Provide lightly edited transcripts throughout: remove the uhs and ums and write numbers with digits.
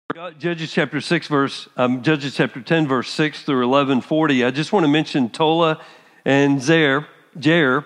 Judges chapter 10, verse 6 through 11:40. I just want to mention Tola and Jair.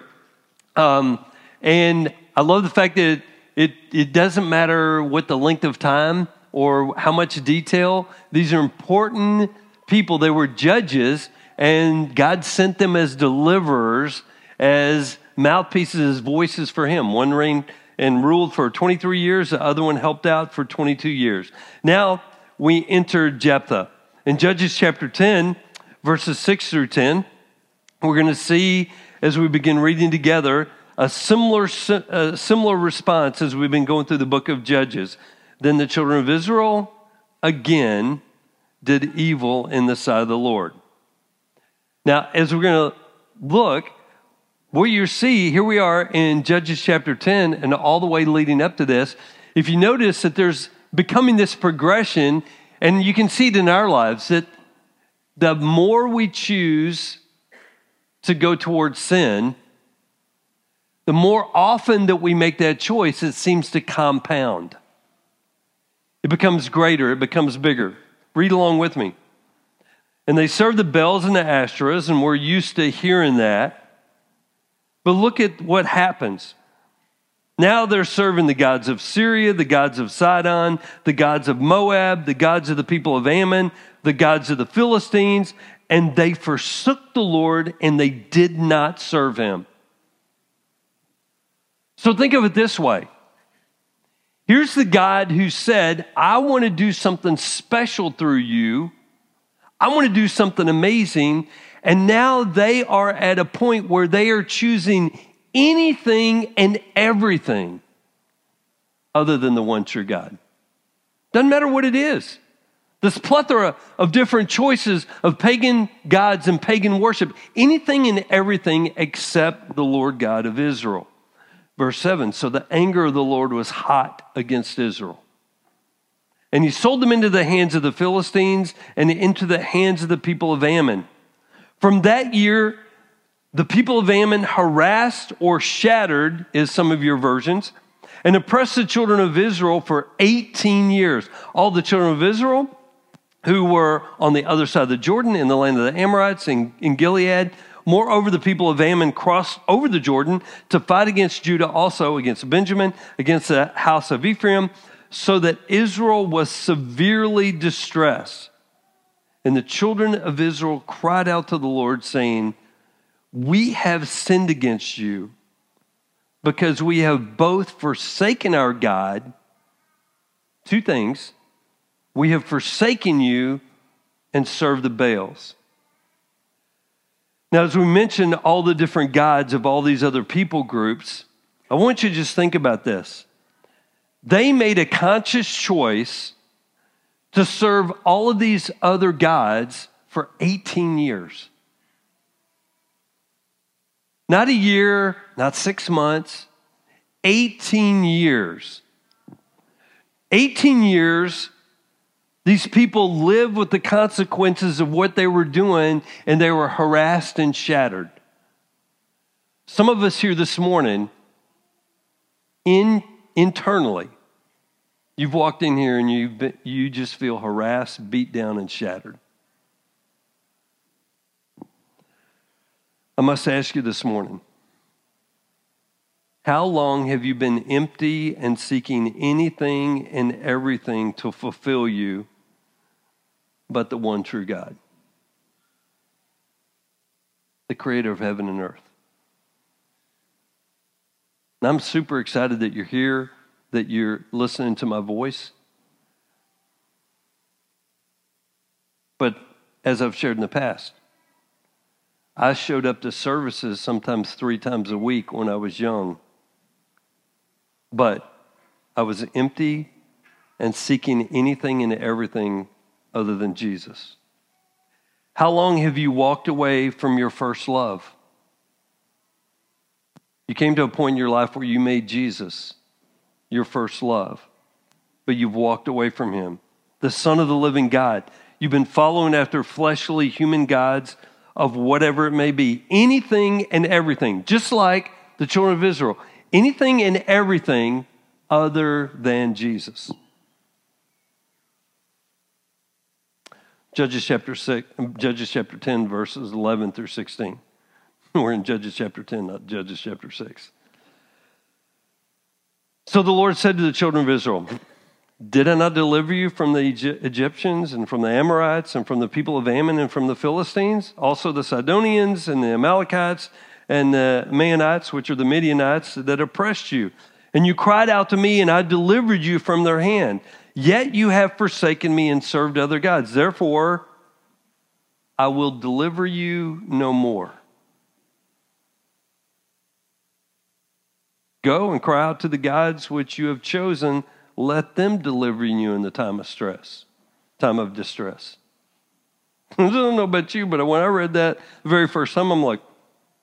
And I love the fact that it doesn't matter what the length of time or how much detail. These are important people. They were judges, and God sent them as deliverers, as mouthpieces, voices for him. One reigned and ruled for 23 years. The other one helped out for 22 years. Now we enter Jephthah. In Judges chapter 10, verses 6 through 10, we're going to see, as we begin reading together, a similar response as we've been going through the book of Judges. Then the children of Israel again did evil in the sight of the Lord. Now, as we're going to look, what you see, here we are in Judges chapter 10 and all the way leading up to this. If you notice that there's becoming this progression, and you can see it in our lives, that the more we choose to go towards sin, the more often that we make that choice, it seems to compound. It becomes greater, it becomes bigger. Read along with me. And they served the Baals and the Ashtoreths, and we're used to hearing that. But look at what happens. Now they're serving the gods of Syria, the gods of Sidon, the gods of Moab, the gods of the people of Ammon, the gods of the Philistines, and they forsook the Lord and they did not serve him. So think of it this way. Here's the God who said, I want to do something special through you. I want to do something amazing. And now they are at a point where they are choosing anything and everything other than the one true God. Doesn't matter what it is. This plethora of different choices of pagan gods and pagan worship. Anything and everything except the Lord God of Israel. Verse 7, so the anger of the Lord was hot against Israel. And he sold them into the hands of the Philistines and into the hands of the people of Ammon. From that year, the people of Ammon harassed or shattered, is some of your versions, and oppressed the children of Israel for 18 years. All the children of Israel who were on the other side of the Jordan in the land of the Amorites in Gilead. Moreover, the people of Ammon crossed over the Jordan to fight against Judah, also against Benjamin, against the house of Ephraim, so that Israel was severely distressed. And the children of Israel cried out to the Lord, saying, we have sinned against you because we have both forsaken our God. Two things. We have forsaken you and served the Baals. Now, as we mentioned all the different gods of all these other people groups, I want you to just think about this. They made a conscious choice to serve all of these other gods for 18 years. Not a year, not 6 months, 18 years. 18 years, these people lived with the consequences of what they were doing, and they were harassed and shattered. Some of us here this morning, internally, you've walked in here and you just feel harassed, beat down, and shattered. I must ask you this morning, how long have you been empty and seeking anything and everything to fulfill you but the one true God, the creator of heaven and earth? And I'm super excited that you're here, that you're listening to my voice. But as I've shared in the past, I showed up to services sometimes 3 times a week when I was young. But I was empty and seeking anything and everything other than Jesus. How long have you walked away from your first love? You came to a point in your life where you made Jesus your first love, but you've walked away from him, the Son of the living God. You've been following after fleshly human gods of whatever it may be, anything and everything, just like the children of Israel, anything and everything other than Jesus. Judges chapter 10, verses 11 through 16. We're in Judges chapter 10, not Judges chapter 6. So the Lord said to the children of Israel, did I not deliver you from the Egyptians and from the Amorites and from the people of Ammon and from the Philistines, also the Sidonians and the Amalekites and the Maonites, which are the Midianites, that oppressed you? And you cried out to me, and I delivered you from their hand. Yet you have forsaken me and served other gods. Therefore, I will deliver you no more. Go and cry out to the gods which you have chosen. Let them deliver you in the time of distress. I don't know about you, but when I read that the very first time, I'm like,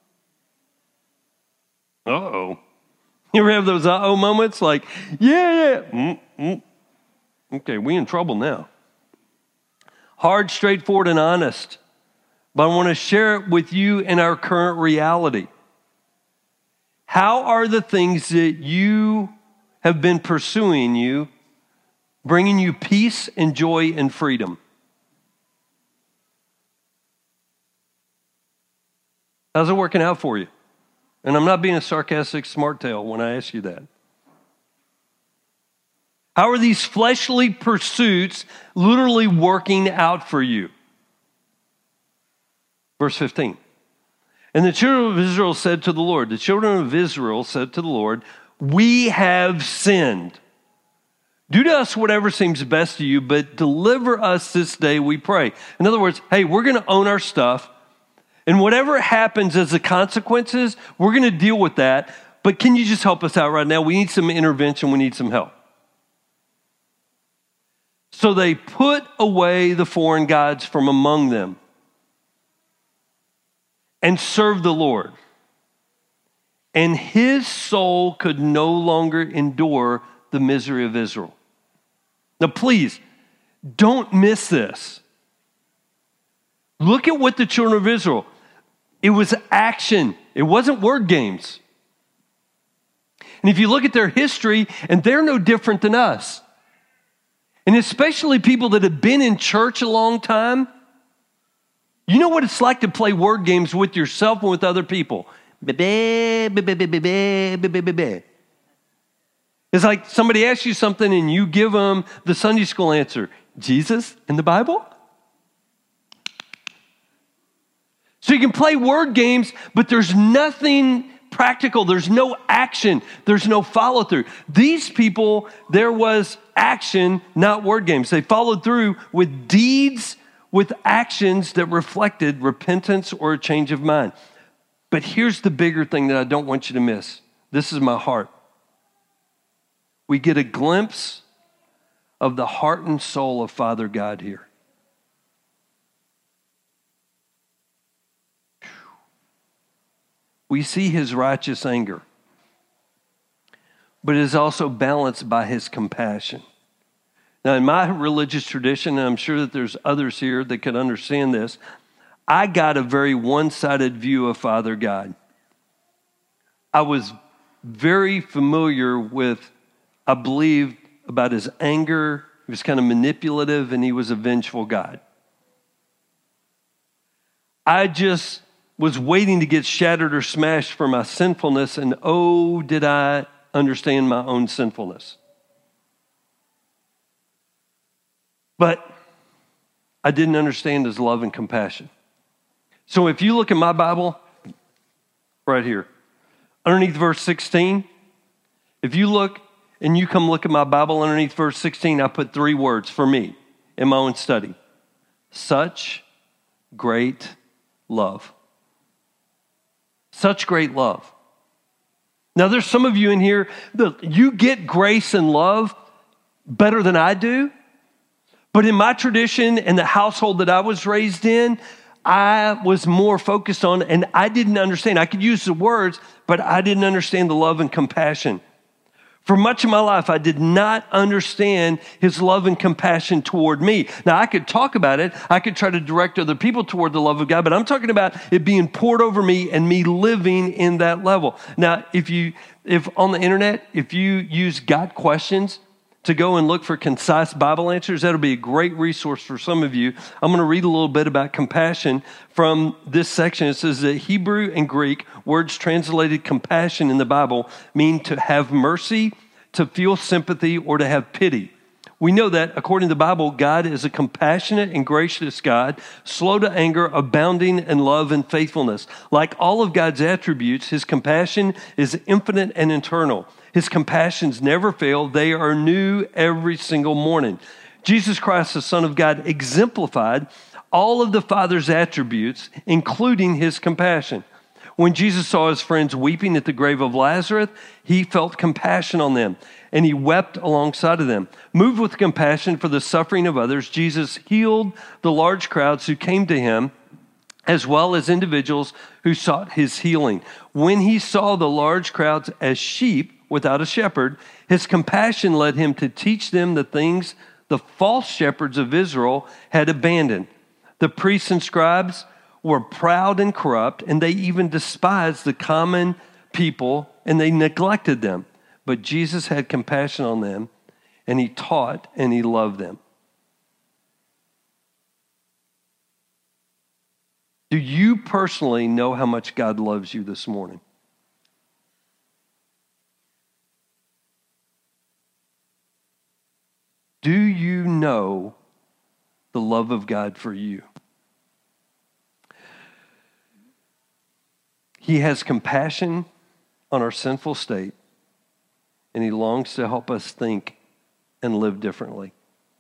uh-oh. You ever have those uh-oh moments? Like, yeah. Okay, we in trouble now. Hard, straightforward, and honest. But I want to share it with you in our current reality. How are the things that you have been pursuing you, bringing you peace and joy and freedom? How's it working out for you? And I'm not being a sarcastic smart tail when I ask you that. How are these fleshly pursuits literally working out for you? Verse 15. And the children of Israel said to the Lord, we have sinned. Do to us whatever seems best to you, but deliver us this day, we pray. In other words, hey, we're going to own our stuff. And whatever happens as the consequences, we're going to deal with that. But can you just help us out right now? We need some intervention. We need some help. So they put away the foreign gods from among them and served the Lord. And his soul could no longer endure the misery of Israel. Now, please, don't miss this. Look at what the children of Israel, it was action. It wasn't word games. And if you look at their history, and they're no different than us, and especially people that have been in church a long time, you know what it's like to play word games with yourself and with other people. It's like somebody asks you something and you give them the Sunday school answer. Jesus in the Bible? So you can play word games, but there's nothing practical. There's no action. There's no follow through. These people, there was action, not word games. They followed through with deeds, with actions that reflected repentance or a change of mind. But here's the bigger thing that I don't want you to miss. This is my heart. We get a glimpse of the heart and soul of Father God here. We see his righteous anger, but it is also balanced by his compassion. Now, in my religious tradition, and I'm sure that there's others here that could understand this, I got a very one-sided view of Father God. I was very familiar with, I believed, about his anger. He was kind of manipulative, and he was a vengeful God. I just was waiting to get shattered or smashed for my sinfulness, and oh, did I understand my own sinfulness. But I didn't understand his love and compassion. So if you look at my Bible, right here, underneath verse 16, if you look and you come look at my Bible underneath verse 16, I put 3 words for me in my own study. Such great love. Such great love. Now there's some of you in here that you get grace and love better than I do. But in my tradition and the household that I was raised in, I was more focused on, and I didn't understand. I could use the words, but I didn't understand the love and compassion. For much of my life, I did not understand his love and compassion toward me. Now, I could talk about it. I could try to direct other people toward the love of God, but I'm talking about it being poured over me and me living in that level. Now, if on the internet, if you use God questions to go and look for concise Bible answers, that'll be a great resource for some of you. I'm going to read a little bit about compassion from this section. It says that Hebrew and Greek words translated compassion in the Bible mean to have mercy, to feel sympathy, or to have pity. We know that, according to the Bible, God is a compassionate and gracious God, slow to anger, abounding in love and faithfulness. Like all of God's attributes, his compassion is infinite and eternal. His compassions never fail. They are new every single morning. Jesus Christ, the Son of God, exemplified all of the Father's attributes, including his compassion. When Jesus saw his friends weeping at the grave of Lazarus, he felt compassion on them, and he wept alongside of them. Moved with compassion for the suffering of others, Jesus healed the large crowds who came to him, as well as individuals who sought his healing. When he saw the large crowds as sheep without a shepherd, his compassion led him to teach them the things the false shepherds of Israel had abandoned. The priests and scribes were proud and corrupt, and they even despised the common people, and they neglected them. But Jesus had compassion on them, and he taught and he loved them. Do you personally know how much God loves you this morning? Do you know the love of God for you? He has compassion on our sinful state, and he longs to help us think and live differently.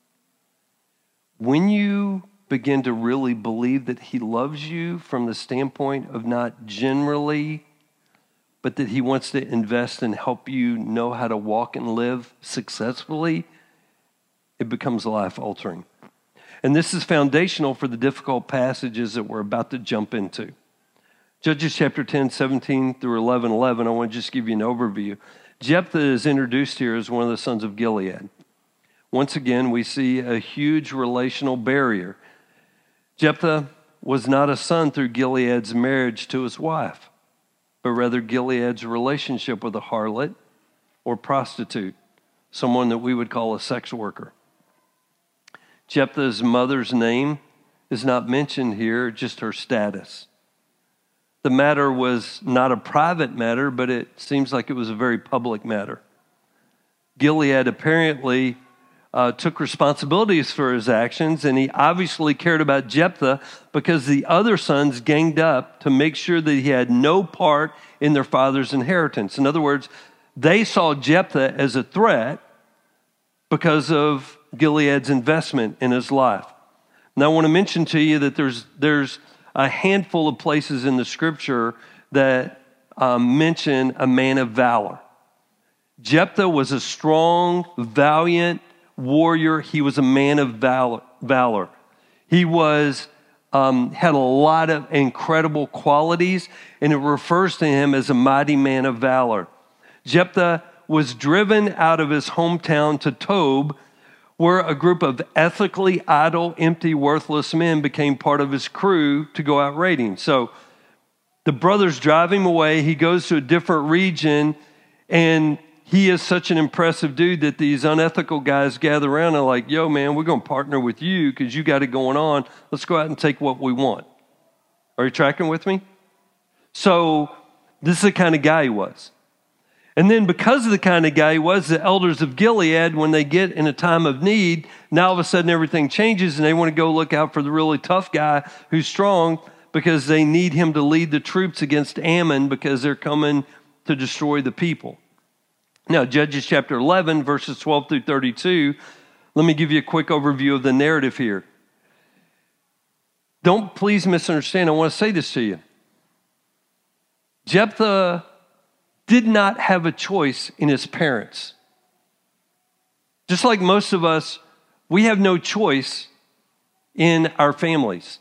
When you begin to really believe that he loves you from the standpoint of not generally, but that he wants to invest and help you know how to walk and live successfully, it becomes life-altering. And this is foundational for the difficult passages that we're about to jump into. Judges chapter 10, 17 through 11:11, I want to just give you an overview. Jephthah is introduced here as one of the sons of Gilead. Once again, we see a huge relational barrier. Jephthah was not a son through Gilead's marriage to his wife, but rather Gilead's relationship with a harlot or prostitute, someone that we would call a sex worker. Jephthah's mother's name is not mentioned here, just her status. The matter was not a private matter, but it seems like it was a very public matter. Gilead apparently took responsibilities for his actions, and he obviously cared about Jephthah because the other sons ganged up to make sure that he had no part in their father's inheritance. In other words, they saw Jephthah as a threat because of Gilead's investment in his life. Now, I want to mention to you that there's a handful of places in the scripture that mention a man of valor. Jephthah was a strong, valiant warrior. He was a man of valor. He was had a lot of incredible qualities, and it refers to him as a mighty man of valor. Jephthah was driven out of his hometown to Tob, where a group of ethically idle, empty, worthless men became part of his crew to go out raiding. So the brothers drive him away. He goes to a different region, and he is such an impressive dude that these unethical guys gather around and are like, yo, man, we're going to partner with you because you got it going on. Let's go out and take what we want. Are you tracking with me? So this is the kind of guy he was. And then because of the kind of guy he was, the elders of Gilead, when they get in a time of need, now all of a sudden everything changes and they want to go look out for the really tough guy who's strong because they need him to lead the troops against Ammon because they're coming to destroy the people. Now, Judges chapter 11, verses 12 through 32, let me give you a quick overview of the narrative here. Don't please misunderstand. I want to say this to you. Jephthah did not have a choice in his parents. Just like most of us, we have no choice in our families.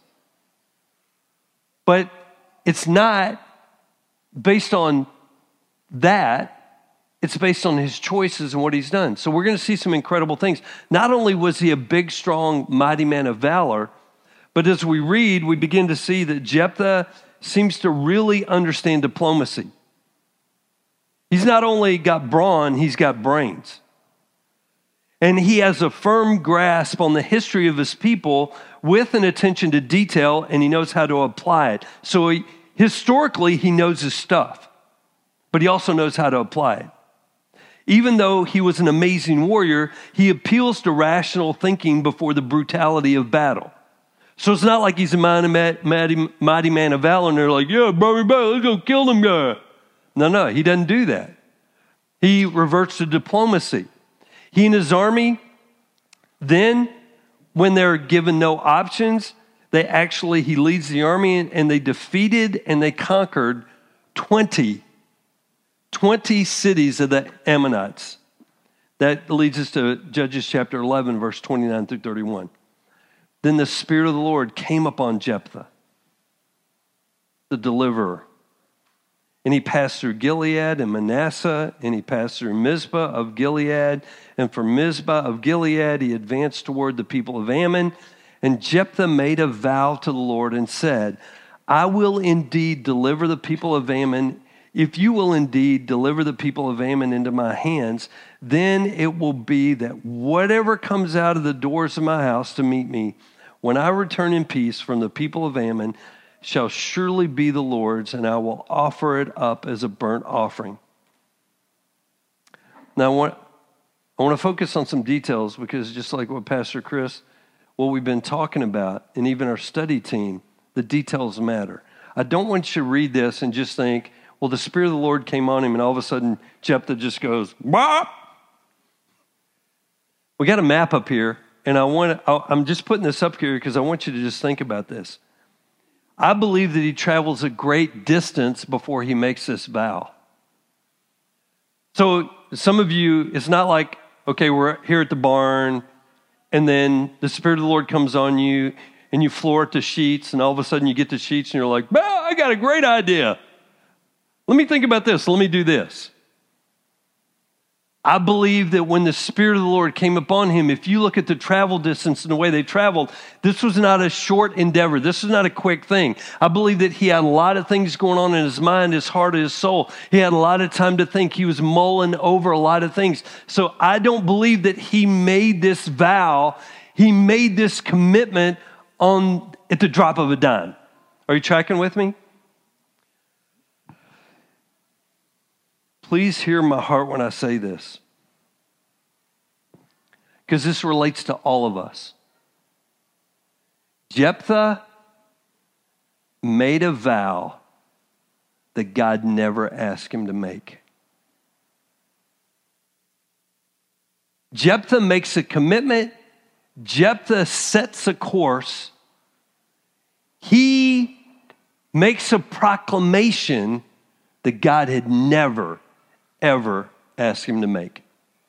But it's not based on that. It's based on his choices and what he's done. So we're going to see some incredible things. Not only was he a big, strong, mighty man of valor, but as we read, we begin to see that Jephthah seems to really understand diplomacy. He's not only got brawn, he's got brains. And he has a firm grasp on the history of his people with an attention to detail, and he knows how to apply it. So historically, he knows his stuff, but he also knows how to apply it. Even though he was an amazing warrior, he appeals to rational thinking before the brutality of battle. So it's not like he's a mighty man of valor, and they're like, yeah, bro, let's go kill them guy. No, he doesn't do that. He reverts to diplomacy. He and his army, then, when they're given no options, he leads the army, and they defeated and they conquered 20 cities of the Ammonites. That leads us to Judges chapter 11, verse 29 through 31. Then the Spirit of the Lord came upon Jephthah, the deliverer. And he passed through Gilead and Manasseh, and he passed through Mizpah of Gilead. And from Mizpah of Gilead, he advanced toward the people of Ammon. And Jephthah made a vow to the Lord and said, I will indeed deliver the people of Ammon. If you will indeed deliver the people of Ammon into my hands, then it will be that whatever comes out of the doors of my house to meet me, when I return in peace from the people of Ammon, shall surely be the Lord's, and I will offer it up as a burnt offering. Now, I want to focus on some details, because just like what Pastor Chris, what we've been talking about, and even our study team, the details matter. I don't want you to read this and just think, well, the Spirit of the Lord came on him, and all of a sudden, Jephthah just goes, bop! We got a map up here, and I'm just putting this up here because I want you to just think about this. I believe that he travels a great distance before he makes this vow. So some of you, it's not like, okay, we're here at the barn, and then the Spirit of the Lord comes on you, and you floor it to sheets, and all of a sudden you get the sheets, and you're like, well, I got a great idea. Let me think about this. Let me do this. I believe that when the Spirit of the Lord came upon him, if you look at the travel distance and the way they traveled, this was not a short endeavor. This was not a quick thing. I believe that he had a lot of things going on in his mind, his heart, his soul. He had a lot of time to think. He was mulling over a lot of things. So I don't believe that he made this vow. He made this commitment at the drop of a dime. Are you tracking with me? Please hear my heart when I say this, because this relates to all of us. Jephthah made a vow that God never asked him to make. Jephthah makes a commitment. Jephthah sets a course. He makes a proclamation that God had never ever asked him to make.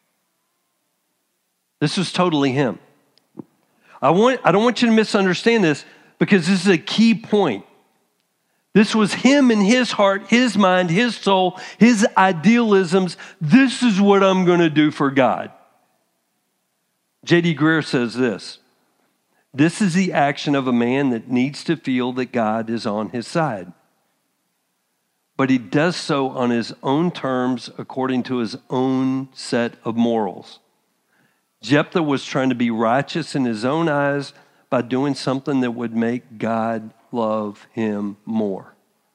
This was totally him. I don't want you to misunderstand this, because this is a key point. This was him in his heart, his mind, his soul, his idealisms. This is what I'm going to do for God. J.D. Greear says this: this is the action of a man that needs to feel that God is on his side. But he does so on his own terms, according to his own set of morals. Jephthah was trying to be righteous in his own eyes by doing something that would make God love him more.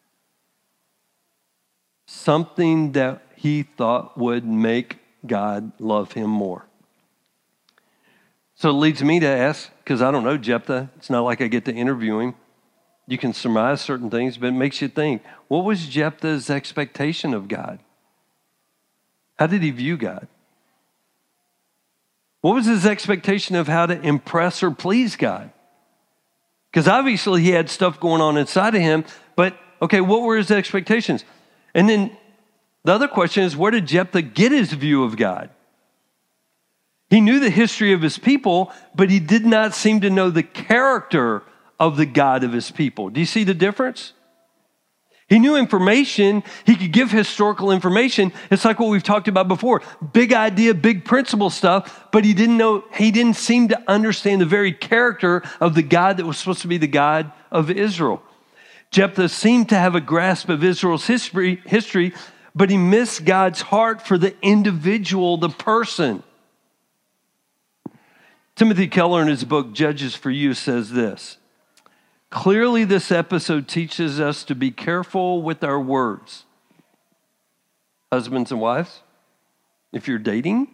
Something that he thought would make God love him more. So it leads me to ask, because I don't know Jephthah, it's not like I get to interview him. You can surmise certain things, but it makes you think, what was Jephthah's expectation of God? How did he view God? What was his expectation of how to impress or please God? Because obviously he had stuff going on inside of him, but okay, what were his expectations? And then the other question is, where did Jephthah get his view of God? He knew the history of his people, but he did not seem to know the character of the God of his people. Do you see the difference? He knew information. He could give historical information. It's like what we've talked about before. Big idea, big principle stuff, but he didn't seem to understand the very character of the God that was supposed to be the God of Israel. Jephthah seemed to have a grasp of Israel's history, but he missed God's heart for the individual, the person. Timothy Keller, in his book, Judges for You, says this: clearly, this episode teaches us to be careful with our words. Husbands and wives, if you're dating,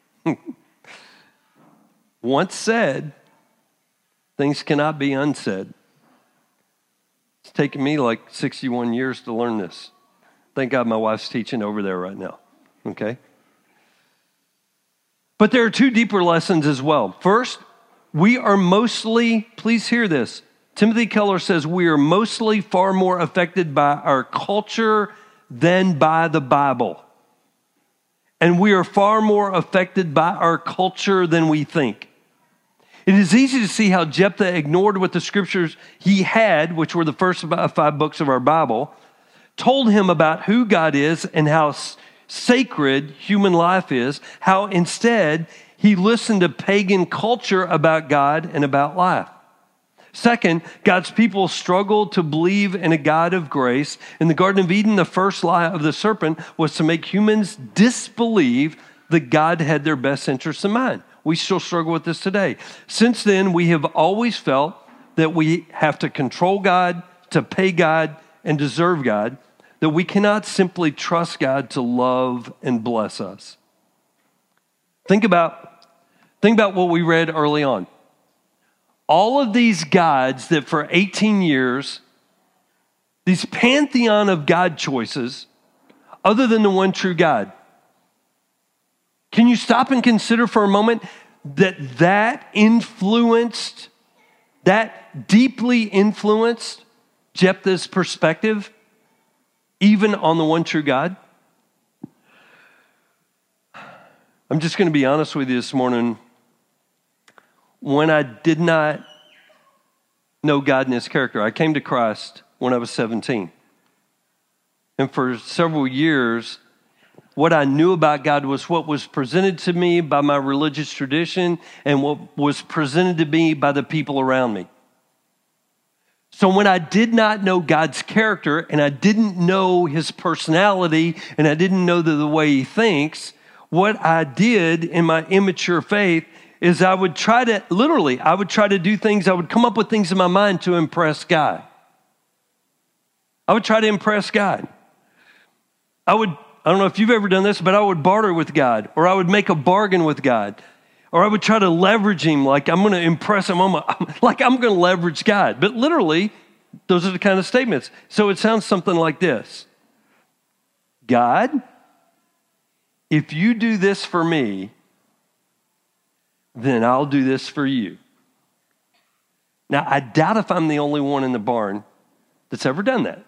once said, things cannot be unsaid. It's taken me like 61 years to learn this. Thank God my wife's teaching over there right now, okay? But there are two deeper lessons as well. First, we are mostly, please hear this, Timothy Keller says we are mostly far more affected by our culture than by the Bible. And we are far more affected by our culture than we think. It is easy to see how Jephthah ignored what the scriptures he had, which were the first 5 books of our Bible, told him about who God is and how sacred human life is, how instead he listened to pagan culture about God and about life. Second, God's people struggled to believe in a God of grace. In the Garden of Eden, the first lie of the serpent was to make humans disbelieve that God had their best interests in mind. We still struggle with this today. Since then, we have always felt that we have to control God, to pay God, and deserve God, that we cannot simply trust God to love and bless us. Think about what we read early on. All of these gods that for 18 years, these pantheon of God choices, other than the one true God. Can you stop and consider for a moment that deeply influenced Jephthah's perspective, even on the one true God? I'm just going to be honest with you this morning. When I did not know God and his character, I came to Christ when I was 17. And for several years, what I knew about God was what was presented to me by my religious tradition and what was presented to me by the people around me. So when I did not know God's character and I didn't know his personality and I didn't know the way he thinks, what I did in my immature faith is I would try to do things, I would come up with things in my mind to impress God. I would try to impress God. I don't know if you've ever done this, but I would barter with God, or I would make a bargain with God, or I would try to leverage him like I'm going to impress him, like I'm going to leverage God. But literally, those are the kind of statements. So it sounds something like this: God, if you do this for me, then I'll do this for you. Now, I doubt if I'm the only one in the barn that's ever done that.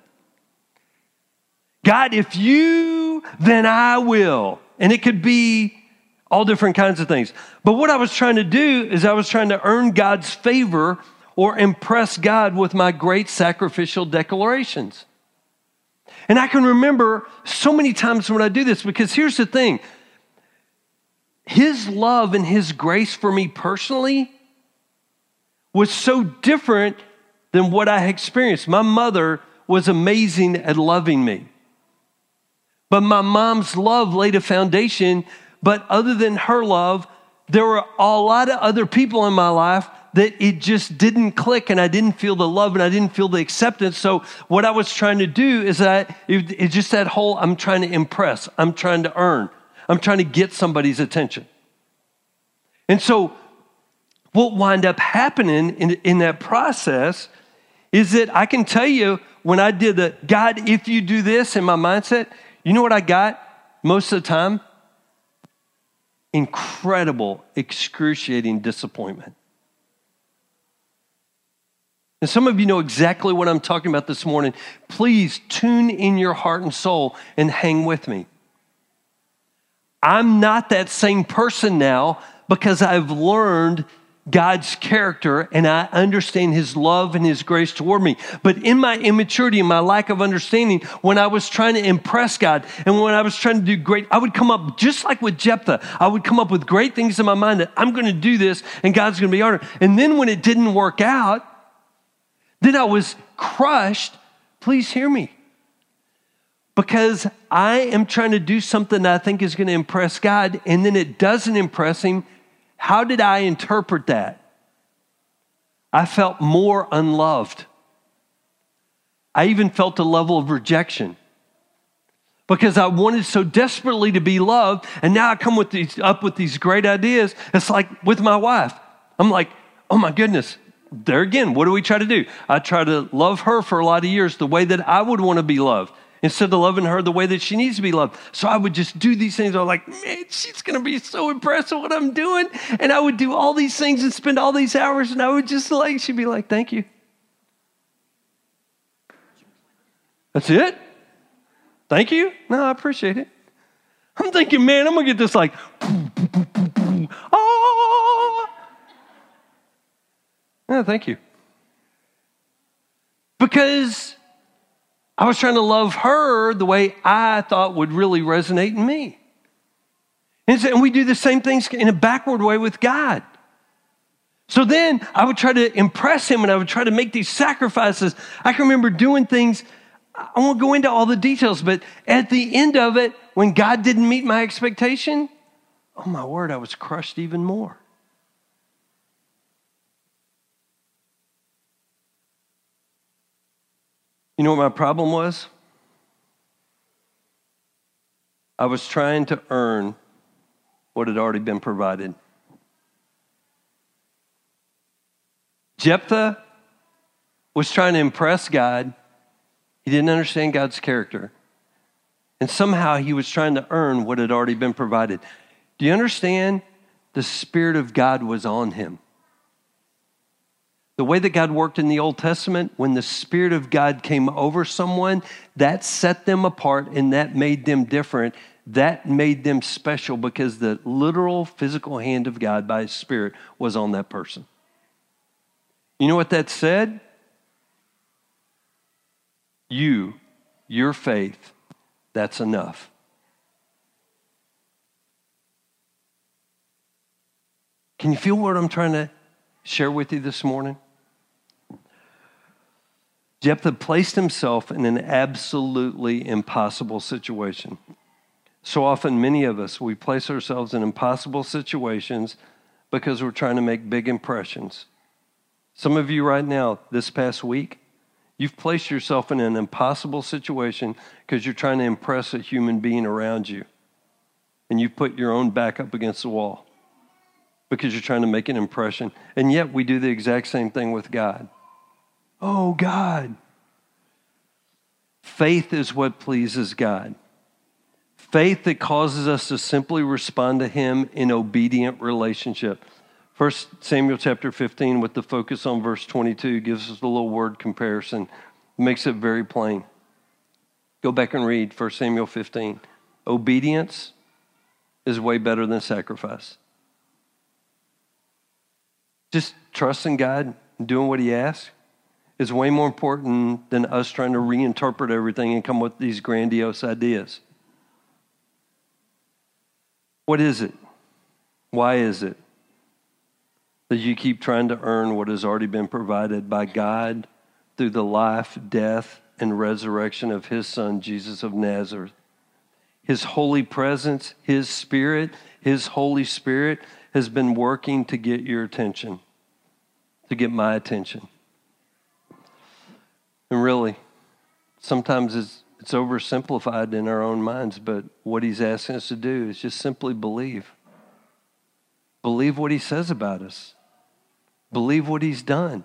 God, if you, then I will. And it could be all different kinds of things. But what I was trying to do is I was trying to earn God's favor or impress God with my great sacrificial declarations. And I can remember so many times when I do this, because here's the thing. His love and his grace for me personally was so different than what I experienced. My mother was amazing at loving me. But my mom's love laid a foundation. But other than her love, there were a lot of other people in my life that it just didn't click, and I didn't feel the love and I didn't feel the acceptance. So what I was trying to do is it's just that whole, I'm trying to impress, I'm trying to earn, I'm trying to get somebody's attention. And so what wound up happening in that process is that I can tell you, when I did the God, if you do this in my mindset, you know what I got most of the time? Incredible, excruciating disappointment. And some of you know exactly what I'm talking about this morning. Please tune in your heart and soul and hang with me. I'm not that same person now because I've learned God's character and I understand his love and his grace toward me. But in my immaturity and my lack of understanding, when I was trying to impress God and when I was trying to do great, I would come up, just like with Jephthah, I would come up with great things in my mind that I'm going to do this and God's going to be honored. And then when it didn't work out, then I was crushed. Please hear me. Because I am trying to do something that I think is going to impress God, and then it doesn't impress him. How did I interpret that? I felt more unloved. I even felt a level of rejection because I wanted so desperately to be loved, and now I come up with these great ideas. It's like with my wife. I'm like, oh my goodness, there again, what do we try to do? I try to love her for a lot of years the way that I would want to be loved, instead of loving her the way that she needs to be loved. So I would just do these things. I was like, man, she's going to be so impressed with what I'm doing. And I would do all these things and spend all these hours, and I would just she'd be like, thank you. That's it? Thank you? No, I appreciate it. I'm thinking, man, I'm going to get this no, thank you. Because I was trying to love her the way I thought would really resonate in me. And we do the same things in a backward way with God. So then I would try to impress him, and I would try to make these sacrifices. I can remember doing things, I won't go into all the details, but at the end of it, when God didn't meet my expectation, oh my word, I was crushed even more. You know what my problem was? I was trying to earn what had already been provided. Jephthah was trying to impress God. He didn't understand God's character. And somehow he was trying to earn what had already been provided. Do you understand? The Spirit of God was on him. The way that God worked in the Old Testament, when the Spirit of God came over someone, that set them apart and that made them different. That made them special because the literal physical hand of God by His Spirit was on that person. You know what that said? Your faith, that's enough. Can you feel what I'm trying to share with you this morning? Jephthah placed himself in an absolutely impossible situation. So often, many of us, we place ourselves in impossible situations because we're trying to make big impressions. Some of you right now, this past week, you've placed yourself in an impossible situation because you're trying to impress a human being around you. And you put your own back up against the wall because you're trying to make an impression. And yet we do the exact same thing with God. Oh, God. Faith is what pleases God. Faith that causes us to simply respond to Him in obedient relationship. 1 Samuel chapter 15, with the focus on verse 22, gives us a little word comparison. Makes it very plain. Go back and read 1 Samuel 15. Obedience is way better than sacrifice. Just trusting God and doing what He asks is way more important than us trying to reinterpret everything and come up with these grandiose ideas. What is it? Why is it that you keep trying to earn what has already been provided by God through the life, death, and resurrection of His Son, Jesus of Nazareth? His holy presence, His Spirit, His Holy Spirit has been working to get your attention, to get my attention. And really, sometimes it's oversimplified in our own minds, but what He's asking us to do is just simply believe. Believe what He says about us. Believe what He's done.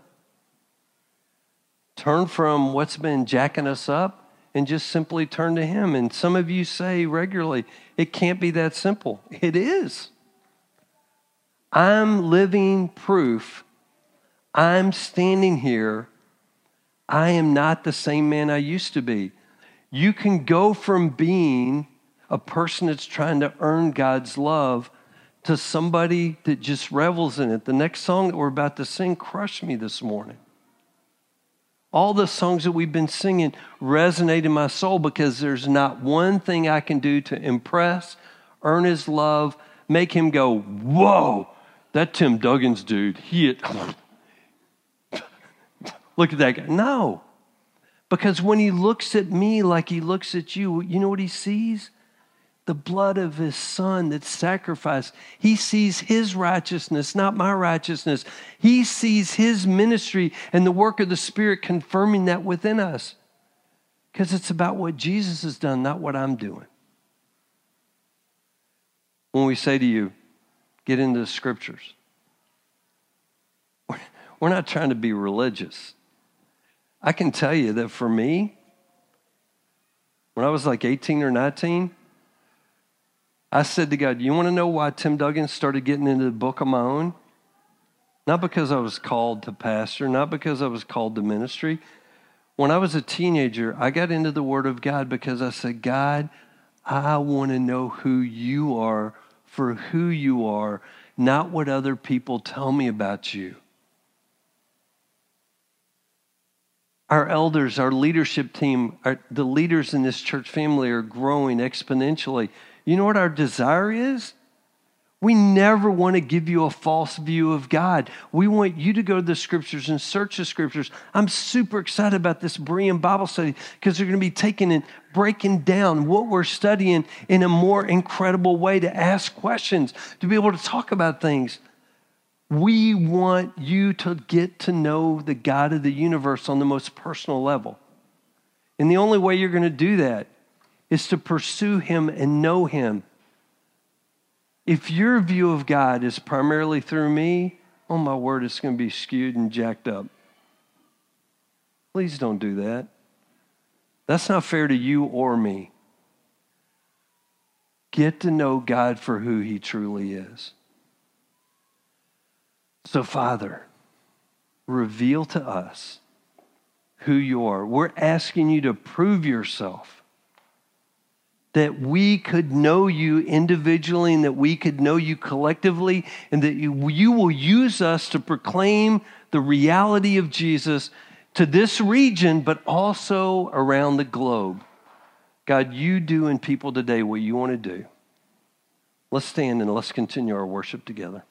Turn from what's been jacking us up and just simply turn to Him. And some of you say regularly, it can't be that simple. It is. I'm living proof. I'm standing here. I am not the same man I used to be. You can go from being a person that's trying to earn God's love to somebody that just revels in it. The next song that we're about to sing crushed me this morning. All the songs that we've been singing resonate in my soul because there's not one thing I can do to impress, earn His love, make Him go, whoa, that Tim Duggins dude, look at that guy. No. Because when He looks at me like He looks at you, you know what He sees? the blood of his son that's sacrificed. He sees his righteousness, not my righteousness. He sees his ministry and the work of the Spirit confirming that within us. Because it's about what Jesus has done, not what I'm doing. When we say to you, get into the scriptures, we're not trying to be religious. I can tell you that for me, when I was like 18 or 19, I said to God, you want to know why Tim Duggan started getting into the book on my own? Not because I was called to pastor, not because I was called to ministry. When I was a teenager, I got into the Word of God because I said, God, I want to know who you are for who you are, not what other people tell me about you. Our elders, our leadership team, the leaders in this church family are growing exponentially. You know what our desire is? We never want to give you a false view of God. We want you to go to the scriptures and search the scriptures. I'm super excited about this Berean Bible study because they're going to be taking and breaking down what we're studying in a more incredible way, to ask questions, to be able to talk about things. We want you to get to know the God of the universe on the most personal level. And the only way you're going to do that is to pursue him and know him. If your view of God is primarily through me, oh my word, it's going to be skewed and jacked up. Please don't do that. That's not fair to you or me. Get to know God for who he truly is. So, Father, reveal to us who you are. We're asking you to prove yourself, that we could know you individually and that we could know you collectively, and that you will use us to proclaim the reality of Jesus to this region, but also around the globe. God, you do in people today what you want to do. Let's stand and let's continue our worship together.